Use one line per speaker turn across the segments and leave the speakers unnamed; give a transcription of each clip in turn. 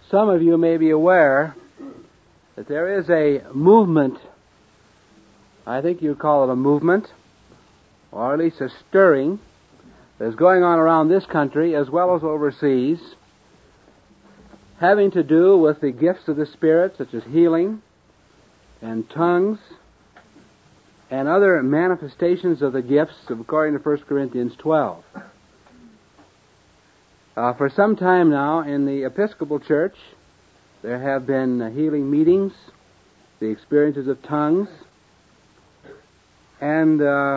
Some of you may be aware that there is a movement, I think you'd call it a movement, or at least a stirring, that is going on around this country as well as overseas, having to do with the gifts of the Spirit, such as healing and tongues and other manifestations of the gifts according to 1 Corinthians 12. For some time now in the Episcopal Church, there have been healing meetings, the experiences of tongues, and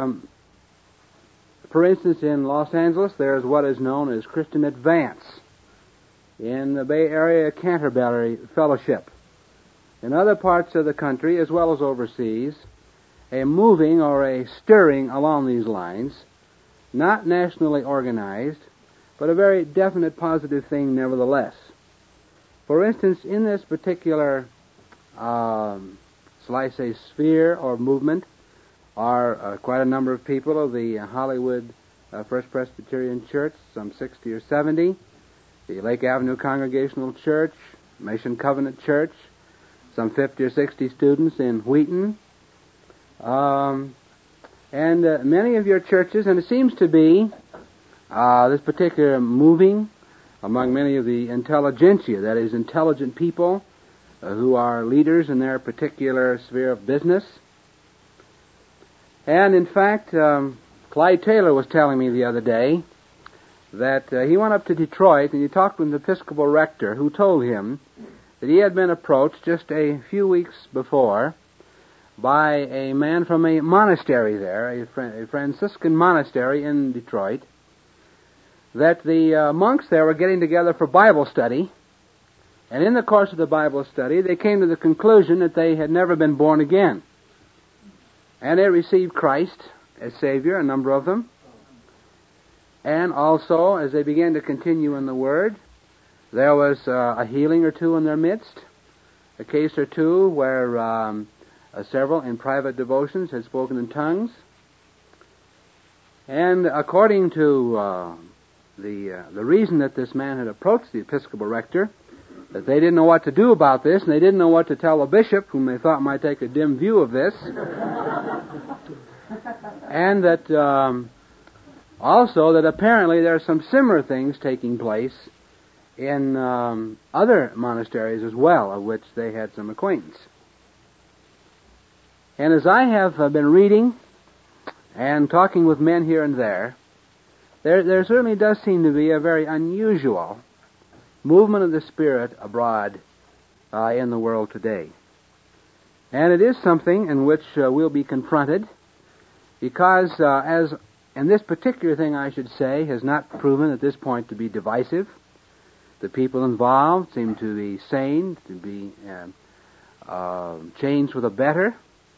for instance in Los Angeles there is what is known as Christian Advance. In the Bay Area, Canterbury Fellowship. In other parts of the country as well as overseas, a moving or a stirring along these lines, not nationally organized, but a very definite positive thing nevertheless. For instance, in this particular, shall I say, sphere or movement, are quite a number of people of the Hollywood First Presbyterian Church, some 60 or 70, the Lake Avenue Congregational Church, Mission Covenant Church, some 50 or 60 students in Wheaton, and many of your churches, and it seems to be this particular moving among many of the intelligentsia, that is, intelligent people who are leaders in their particular sphere of business. And in fact, Clyde Taylor was telling me the other day that he went up to Detroit and he talked with an Episcopal rector who told him that he had been approached just a few weeks before by a man from a monastery there, a Franciscan monastery in Detroit, that the monks there were getting together for Bible study, and in the course of the Bible study they came to the conclusion that they had never been born again. And they received Christ as Savior, a number of them. And also, as they began to continue in the Word, there was a healing or two in their midst, a case or two where several in private devotions had spoken in tongues. And according to the reason that this man had approached the Episcopal rector, that they didn't know what to do about this, and they didn't know what to tell the bishop, whom they thought might take a dim view of this, and that also that apparently there are some similar things taking place in other monasteries as well, of which they had some acquaintance. And as I have been reading and talking with men here and there certainly does seem to be a very unusual movement of the Spirit abroad in the world today. And it is something in which we'll be confronted because, and this particular thing, I should say, has not proven at this point to be divisive. The people involved seem to be sane, to be changed for the better.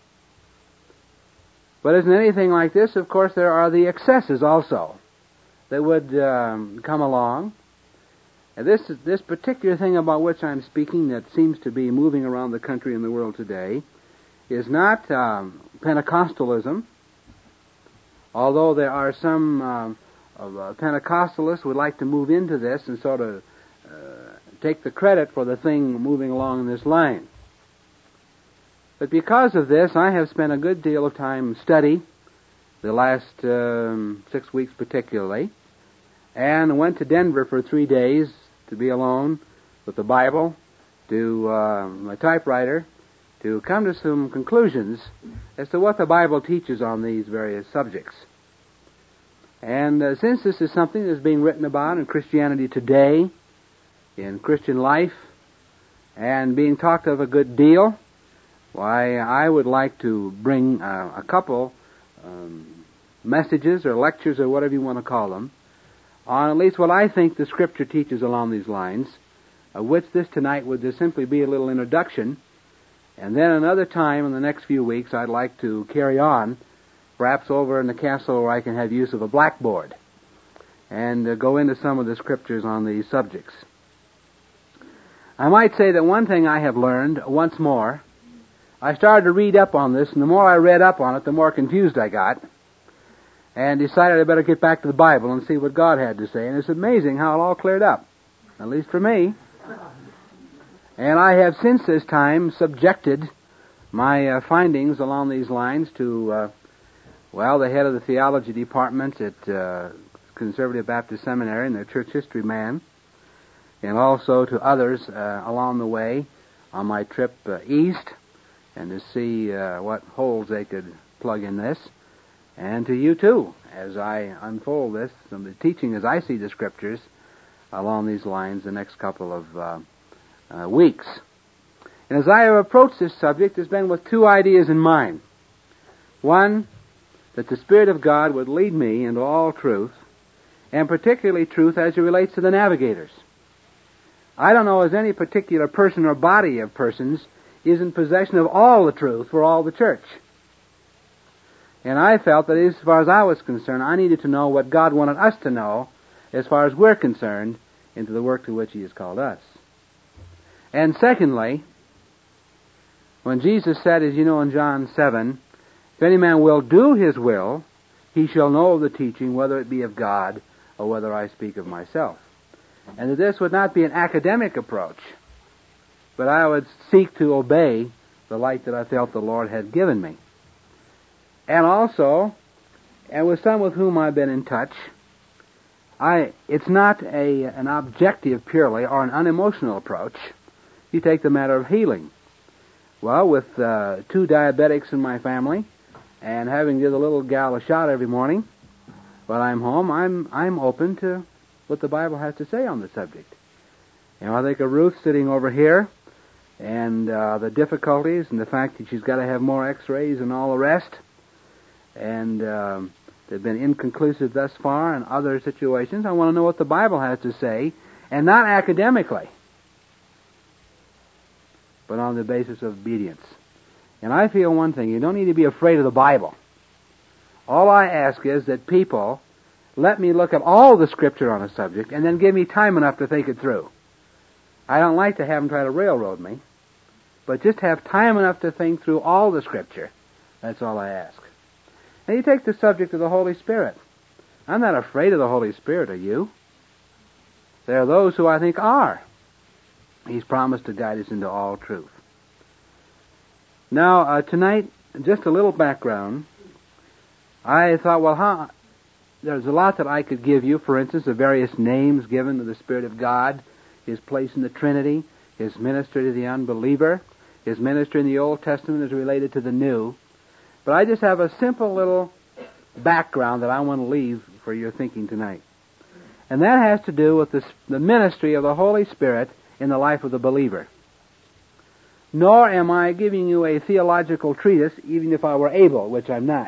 But as in anything like this, of course, there are the excesses also that would come along. And this particular thing about which I'm speaking that seems to be moving around the country and the world today is not Pentecostalism, although there are some Pentecostalists who would like to move into this and sort of take the credit for the thing moving along in this line. But because of this, I have spent a good deal of time study, the last 6 weeks particularly, and went to Denver for 3 days to be alone with the Bible, to my typewriter, to come to some conclusions as to what the Bible teaches on these various subjects. And since this is something that's being written about in Christianity today, in Christian life, and being talked of a good deal, why, I would like to bring a couple messages or lectures or whatever you want to call them, on at least what I think the Scripture teaches along these lines, of which this tonight would just simply be a little introduction. And then another time in the next few weeks I'd like to carry on, perhaps over in the castle where I can have use of a blackboard, and go into some of the Scriptures on these subjects. I might say that one thing I have learned, once more, I started to read up on this, and the more I read up on it, the more confused I got, and decided I better get back to the Bible and see what God had to say. And it's amazing how it all cleared up, at least for me. And I have since this time subjected my findings along these lines to, the head of the theology department at Conservative Baptist Seminary and the church history man, and also to others along the way on my trip east, and to see what holes they could plug in this, and to you too, as I unfold this, some of the teaching as I see the Scriptures along these lines the next couple of weeks. And as I have approached this subject, it's been with two ideas in mind. One, that the Spirit of God would lead me into all truth, and particularly truth as it relates to the navigators. I don't know as any particular person or body of persons is in possession of all the truth for all the church. And I felt that as far as I was concerned, I needed to know what God wanted us to know as far as we're concerned into the work to which He has called us. And secondly, when Jesus said, as you know in John 7, if any man will do His will, he shall know of the teaching, whether it be of God or whether I speak of myself. And that this would not be an academic approach, but I would seek to obey the light that I felt the Lord had given me. And also, and with some with whom I've been in touch, it's not an objective purely or an unemotional approach. You take the matter of healing. Well, with 2 diabetics in my family, and having to give the little gal a shot every morning while I'm home, I'm open to what the Bible has to say on the subject. You know, I think of Ruth sitting over here, and the difficulties, and the fact that she's got to have more X-rays and all the rest, and they've been inconclusive thus far in other situations. I want to know what the Bible has to say, and not academically, but on the basis of obedience. And I feel one thing, you don't need to be afraid of the Bible. All I ask is that people let me look at all the Scripture on a subject and then give me time enough to think it through. I don't like to have them try to railroad me, but just have time enough to think through all the Scripture. That's all I ask. Now you take the subject of the Holy Spirit. I'm not afraid of the Holy Spirit, are you? There are those who I think are. He's promised to guide us into all truth. Now, tonight, just a little background. I thought, there's a lot that I could give you. For instance, the various names given to the Spirit of God, His place in the Trinity, His ministry to the unbeliever, His ministry in the Old Testament is related to the New. But I just have a simple little background that I want to leave for your thinking tonight. And that has to do with the ministry of the Holy Spirit in the life of the believer. Nor am I giving you a theological treatise, even if I were able, which I'm not.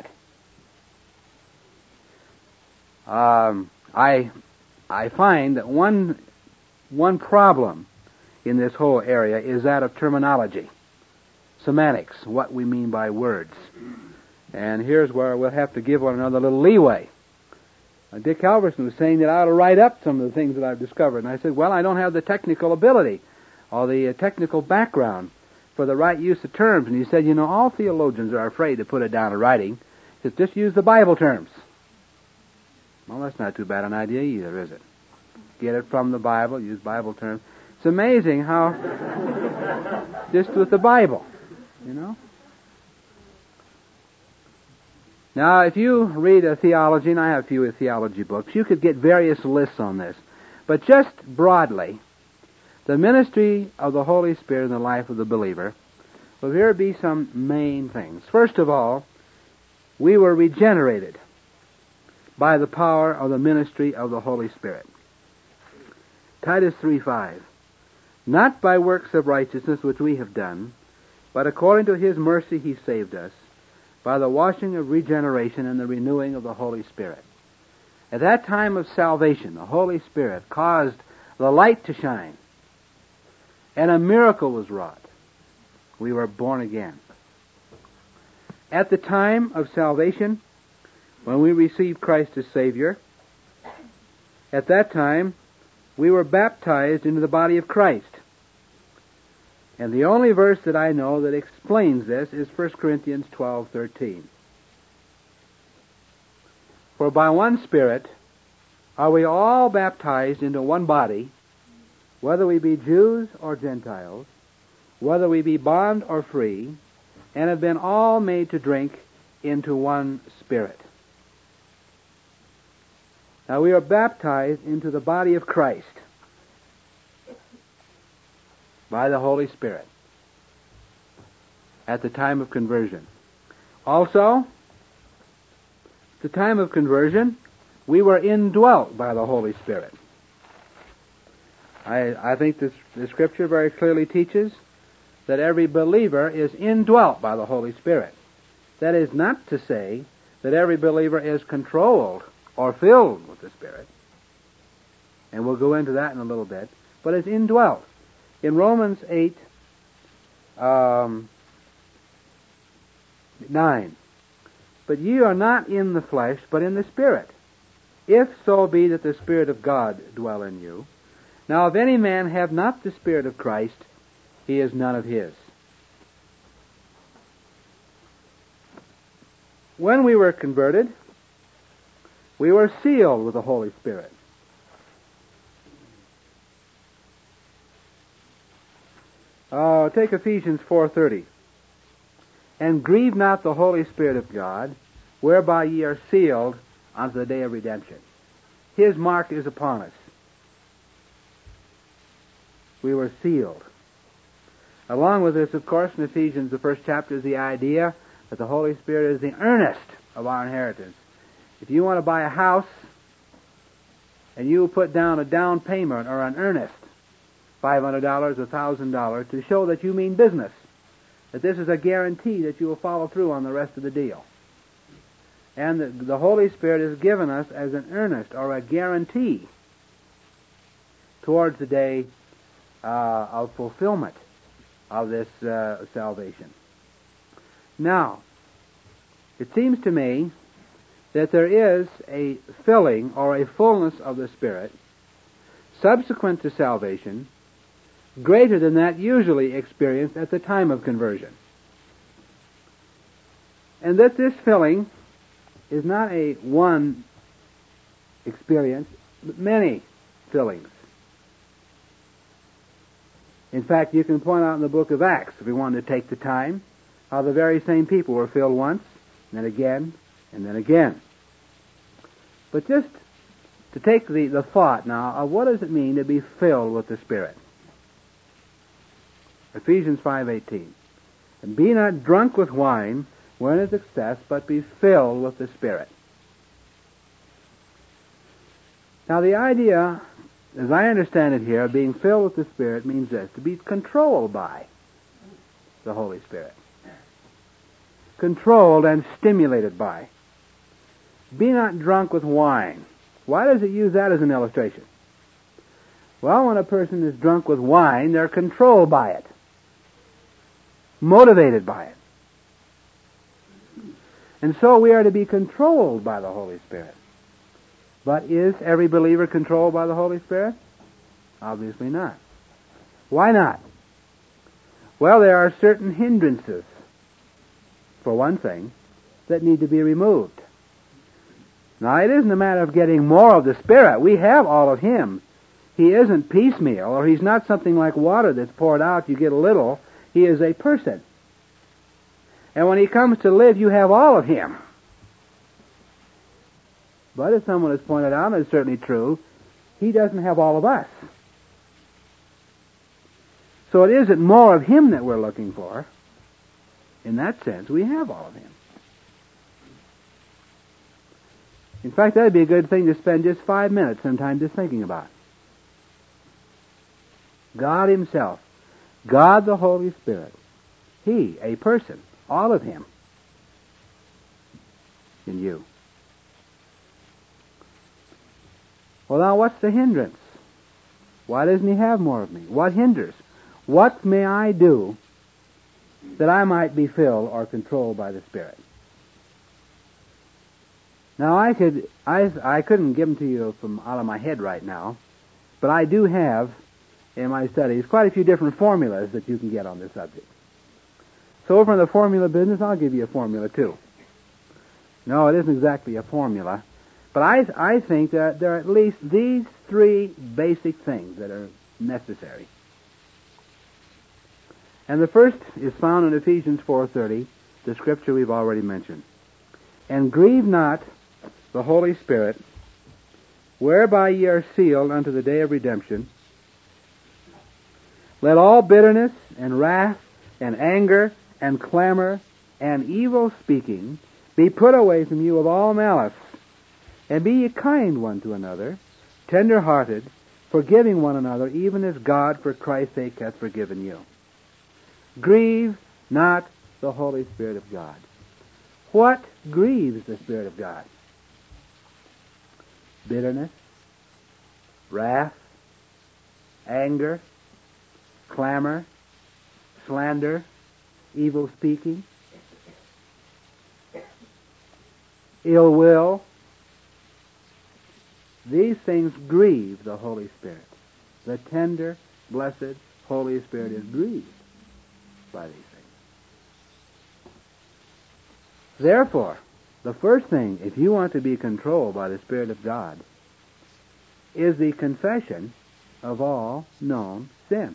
I find that one problem in this whole area is that of terminology, semantics, what we mean by words. And here's where we'll have to give one another a little leeway. Dick Halverson was saying that I ought to write up some of the things that I've discovered. And I said, well, I don't have the technical ability or the technical background for the right use of terms. And he said, all theologians are afraid to put it down in writing. He said, just use the Bible terms. Well, that's not too bad an idea either, is it? Get it from the Bible, use Bible terms. It's amazing how, just with the Bible, Now, if you read a theology, and I have a few theology books, you could get various lists on this. But just broadly, the ministry of the Holy Spirit in the life of the believer, well, here be some main things. First of all, we were regenerated by the power of the ministry of the Holy Spirit. Titus 3:5, not by works of righteousness which we have done, but according to His mercy He saved us, by the washing of regeneration and the renewing of the Holy Spirit. At that time of salvation, the Holy Spirit caused the light to shine, and a miracle was wrought. We were born again. At the time of salvation, when we received Christ as Savior, at that time, we were baptized into the body of Christ. And the only verse that I know that explains this is 1 Corinthians 12:13. For by one Spirit are we all baptized into one body, whether we be Jews or Gentiles, whether we be bond or free, and have been all made to drink into one Spirit. Now we are baptized into the body of Christ by the Holy Spirit at the time of conversion. Also, at the time of conversion, we were indwelt by the Holy Spirit. I think the Scripture very clearly teaches that every believer is indwelt by the Holy Spirit. That is not to say that every believer is controlled or filled with the Spirit. And we'll go into that in a little bit. But it's indwelt. In Romans 8, 9, but ye are not in the flesh, but in the Spirit, if so be that the Spirit of God dwell in you. Now if any man have not the Spirit of Christ, he is none of his. When we were converted, we were sealed with the Holy Spirit. Take Ephesians 4:30. And grieve not the Holy Spirit of God, whereby ye are sealed unto the day of redemption. His mark is upon us. We were sealed. Along with this, of course, in Ephesians, the first chapter, is the idea that the Holy Spirit is the earnest of our inheritance. If you want to buy a house, and you put down a down payment or an earnest, $500, $1,000, to show that you mean business, that this is a guarantee that you will follow through on the rest of the deal. And the Holy Spirit is given us as an earnest or a guarantee towards the day of fulfillment of this salvation. Now, it seems to me that there is a filling or a fullness of the Spirit subsequent to salvation greater than that usually experienced at the time of conversion. And that this filling is not a one experience, but many fillings. In fact, you can point out in the book of Acts, if we wanted to take the time, how the very same people were filled once, and then again, and then again. But just to take the thought now of what does it mean to be filled with the Spirit. Ephesians 5:18. And be not drunk with wine, wherein is excess, but be filled with the Spirit. Now the idea, as I understand it here, of being filled with the Spirit means this: to be controlled by the Holy Spirit. Controlled and stimulated by. Be not drunk with wine. Why does it use that as an illustration? Well, when a person is drunk with wine, they're controlled by it. Motivated by it. And so we are to be controlled by the Holy Spirit. But is every believer controlled by the Holy Spirit? Obviously not. Why not? Well, there are certain hindrances, for one thing, that need to be removed. Now, it isn't a matter of getting more of the Spirit. We have all of Him. He isn't piecemeal, or He's not something like water that's poured out, you get a little. He is a person. And when He comes to live, you have all of Him. But as someone has pointed out, and it's certainly true, He doesn't have all of us. So it isn't more of Him that we're looking for. In that sense, we have all of Him. In fact, that would be a good thing to spend just 5 minutes sometime just thinking about. God Himself, God the Holy Spirit, He, a person, all of Him in you. Well, now what's the hindrance? Why doesn't He have more of me? What hinders? What may I do that I might be filled or controlled by the Spirit? Now, I couldn't give them to you from out of my head right now, but I do have, in my studies, quite a few different formulas that you can get on this subject. So over in the formula business, I'll give you a formula too. No, it isn't exactly a formula, but I think that there are at least these 3 basic things that are necessary. And the first is found in Ephesians 4:30, the scripture we've already mentioned. And grieve not the Holy Spirit, whereby ye are sealed unto the day of redemption. Let all bitterness and wrath and anger and clamor and evil speaking be put away from you with all malice. And be ye kind one to another, tender-hearted, forgiving one another, even as God for Christ's sake hath forgiven you. Grieve not the Holy Spirit of God. What grieves the Spirit of God? Bitterness, wrath, anger, clamor, slander, evil speaking, ill will. These things grieve the Holy Spirit. The tender, blessed Holy Spirit is grieved by these things. Therefore, the first thing, if you want to be controlled by the Spirit of God, is the confession of all known sin.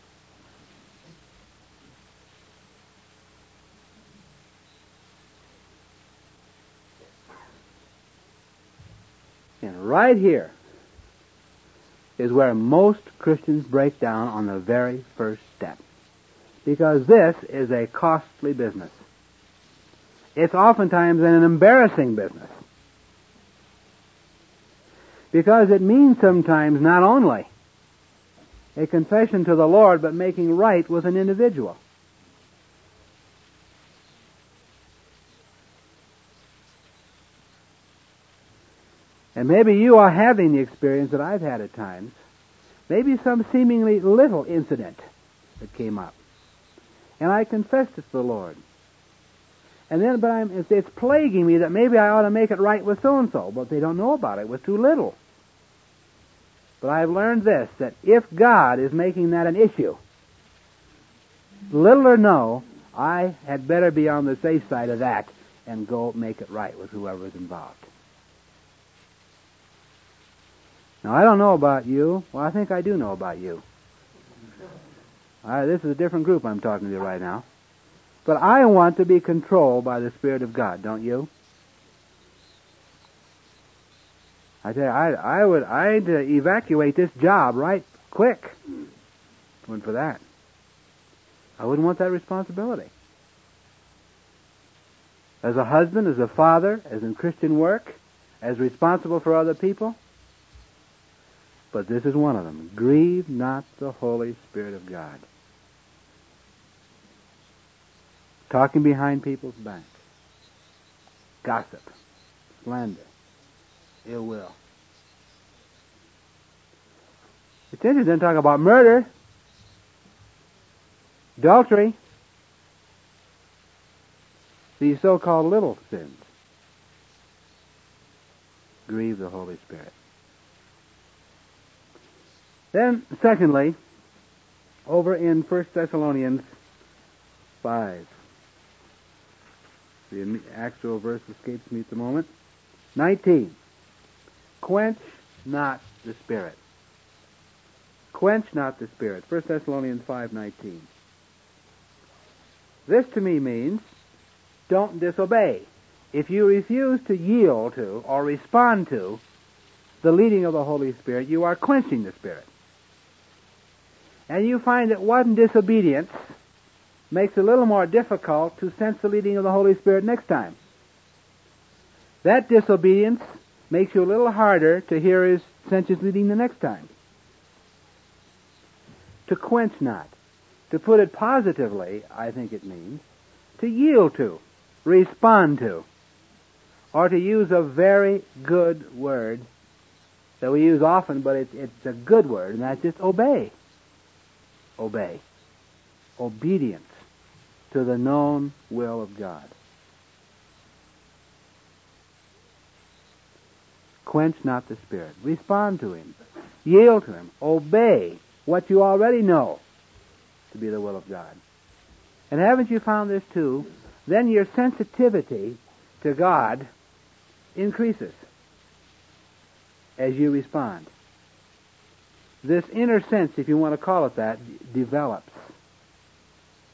And right here is where most Christians break down on the very first step. Because this is a costly business. It's oftentimes an embarrassing business. Because it means sometimes not only a confession to the Lord, but making right with an individual. And maybe you are having the experience that I've had at times. Maybe some seemingly little incident that came up. And I confessed it to the Lord. And then, it's plaguing me that maybe I ought to make it right with so-and-so, but they don't know about it. It was too little. But I've learned this, that if God is making that an issue, little or no, I had better be on the safe side of that and go make it right with whoever is involved. Now, I don't know about you. Well, I think I do know about you. This is a different group I'm talking to right now. But I want to be controlled by the Spirit of God, don't you? I tell you, I'd evacuate this job right quick. Wouldn't for that. I wouldn't want that responsibility. As a husband, as a father, as in Christian work, as responsible for other people. But this is one of them. Grieve not the Holy Spirit of God. Talking behind people's backs. Gossip. Slander. Ill will. It's interesting to talk about murder. Adultery. These so-called little sins. Grieve the Holy Spirit. Then, secondly, over in 1 Thessalonians 5. The actual verse escapes me at the moment. 19. Quench not the Spirit. Quench not the Spirit. 1 Thessalonians 5:19. This to me means don't disobey. If you refuse to yield to or respond to the leading of the Holy Spirit, you are quenching the Spirit. And you find that one disobedience makes it a little more difficult to sense the leading of the Holy Spirit next time. That disobedience makes you a little harder to hear sense His leading the next time. To quench not. To put it positively, I think it means to yield to, respond to, or to use a very good word that we use often, but it's a good word, and that's just obey. Obey. Obedience to the known will of God. Quench not the Spirit. Respond to Him. Yield to Him. Obey what you already know to be the will of God. And haven't you found this too? Then your sensitivity to God increases as you respond. This inner sense, if you want to call it that, develops.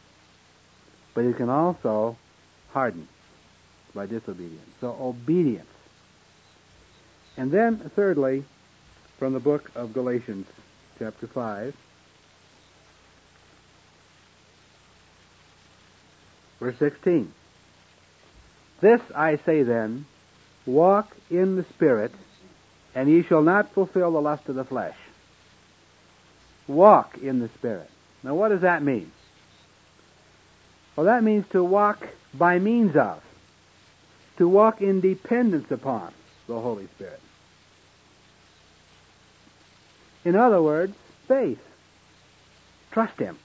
but it can also harden by disobedience. So obedience. And then, thirdly, from the book of Galatians, chapter 5, verse 16. This I say then, walk in the Spirit, and ye shall not fulfill the lust of the flesh. Walk in the Spirit. Now what does that mean? Well, that means to walk by means of, to walk in dependence upon the Holy Spirit. In other words, faith. Trust Him.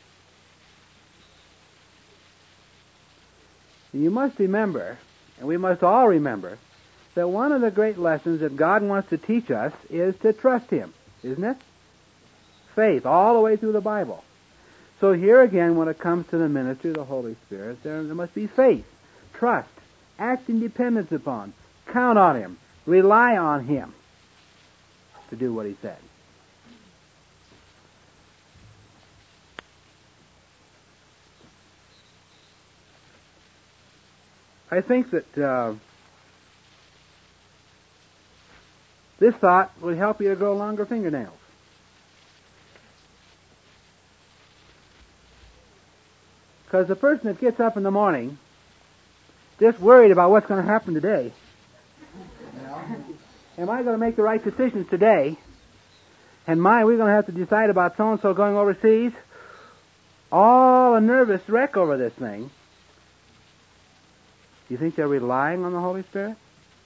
You must remember, and we must all remember, that one of the great lessons that God wants to teach us is to trust Him, isn't it? Faith, all the way through the Bible. So here again, when it comes to the ministry of the Holy Spirit, there must be faith, trust, act in dependence upon, count on Him, rely on Him to do what He said. I think that this thought will help you to grow longer fingernails. Because the person that gets up in the morning just worried about what's going to happen today. Am I going to make the right decisions today? And we're going to have to decide about so-and-so going overseas. All a nervous wreck over this thing. Do you think they're relying on the Holy Spirit?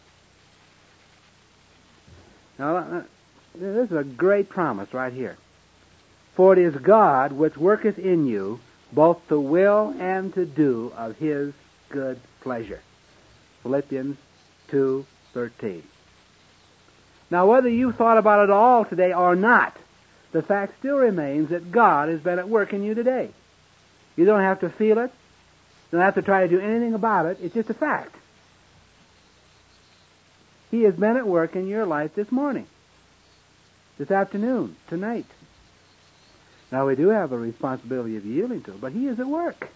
Now, this is a great promise right here. For it is God which worketh in you both to will and to do of His good pleasure. Philippians 2:13. Now, whether you thought about it all today or not, the fact still remains that God has been at work in you today. You don't have to feel it. You don't have to try to do anything about it. It's just a fact. He has been at work in your life this morning, this afternoon, tonight. Now, we do have a responsibility of yielding to it, but He is at work.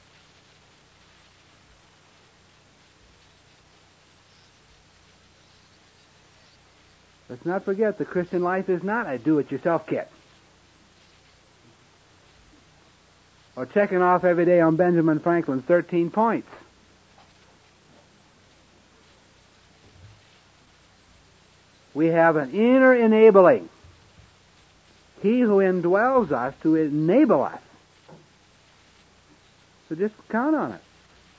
Let's not forget the Christian life is not a do-it-yourself kit. Or checking off every day on Benjamin Franklin's 13 points. We have an inner enabling. He who indwells us to enable us. So just count on it.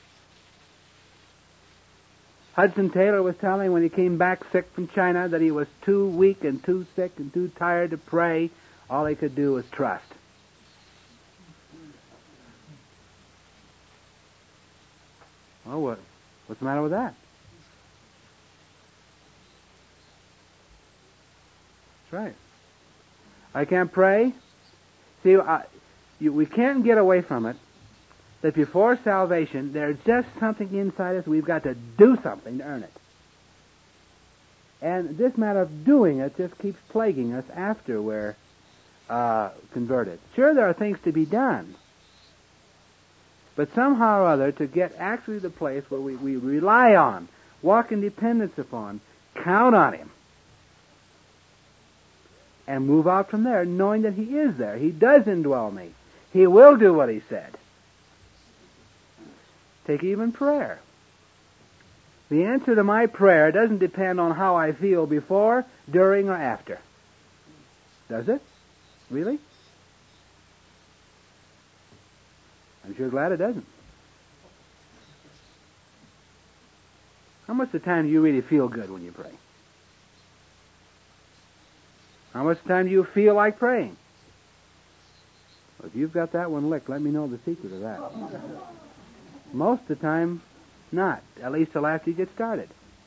Hudson Taylor was telling when he came back sick from China that he was too weak and too sick and too tired to pray. All he could do was trust. Oh, what's the matter with that? That's right. I can't pray. See, we can't get away from it. That before salvation, there's just something inside us. We've got to do something to earn it. And this matter of doing it just keeps plaguing us after we're converted. Sure, there are things to be done. But somehow or other, to get actually the place where we rely on, walk in dependence upon, count on Him, and move out from there, knowing that He is there. He does indwell me. He will do what He said. Take even prayer. The answer to my prayer doesn't depend on how I feel before, during, or after. Does it? Really? I'm sure glad it doesn't. How much of the time do you really feel good when you pray? How much time do you feel like praying? Well, if you've got that one licked, let me know the secret of that. Most of the time, not. At least till after you get started.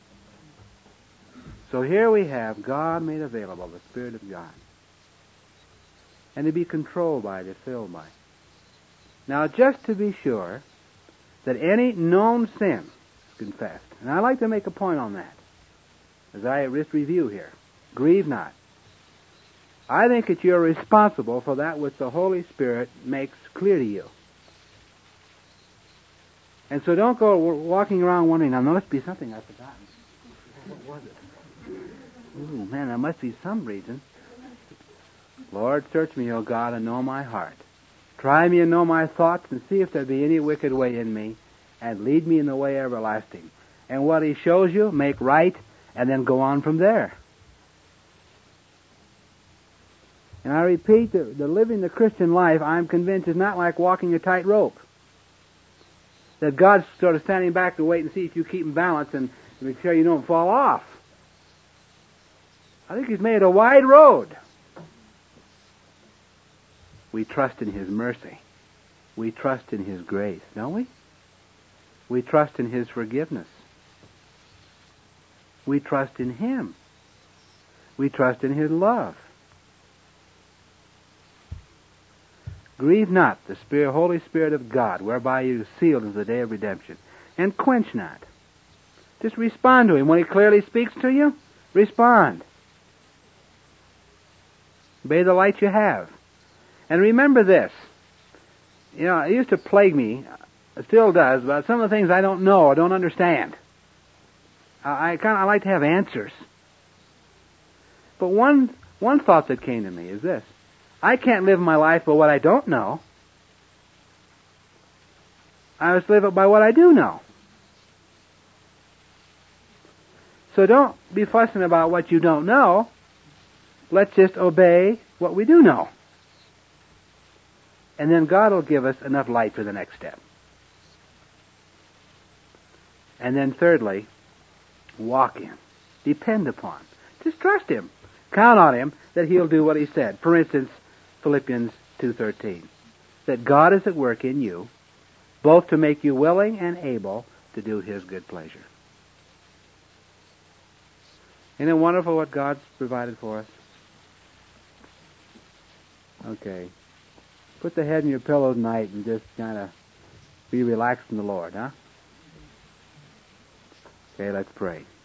So here we have God made available, the Spirit of God. And to be controlled by it, filled by it. Now, just to be sure that any known sin is confessed. And I'd like to make a point on that, as I just review here. Grieve not. I think that you're responsible for that which the Holy Spirit makes clear to you. And so don't go walking around wondering, now there must be something I've forgotten. What was it? Ooh, man, there must be some reason. Lord, search me, O God, and know my heart. Try me and know my thoughts, and see if there be any wicked way in me, and lead me in the way everlasting. And what he shows you, make right, and then go on from there. And I repeat, the living the Christian life, I'm convinced, is not like walking a tightrope. That God's sort of standing back to wait and see if you keep in balance and make sure you don't fall off. I think He's made a wide road. We trust in His mercy. We trust in His grace, don't we? We trust in His forgiveness. We trust in Him. We trust in His love. Grieve not the Holy Spirit of God, whereby you are sealed in the day of redemption. And quench not. Just respond to Him. When He clearly speaks to you, respond. Obey the light you have. And remember this. You know, it used to plague me, it still does, about some of the things I don't know or don't understand. I like to have answers. But one thought that came to me is this. I can't live my life by what I don't know. I must live it by what I do know. So don't be fussing about what you don't know. Let's just obey what we do know. And then God will give us enough light for the next step. And then thirdly, walk in. Depend upon. Just trust Him. Count on Him that He'll do what He said. For instance, Philippians 2:13. That God is at work in you, both to make you willing and able to do His good pleasure. Isn't it wonderful what God's provided for us? Okay. Put the head in your pillow tonight and just kind of be relaxed in the Lord, huh? Okay, let's pray.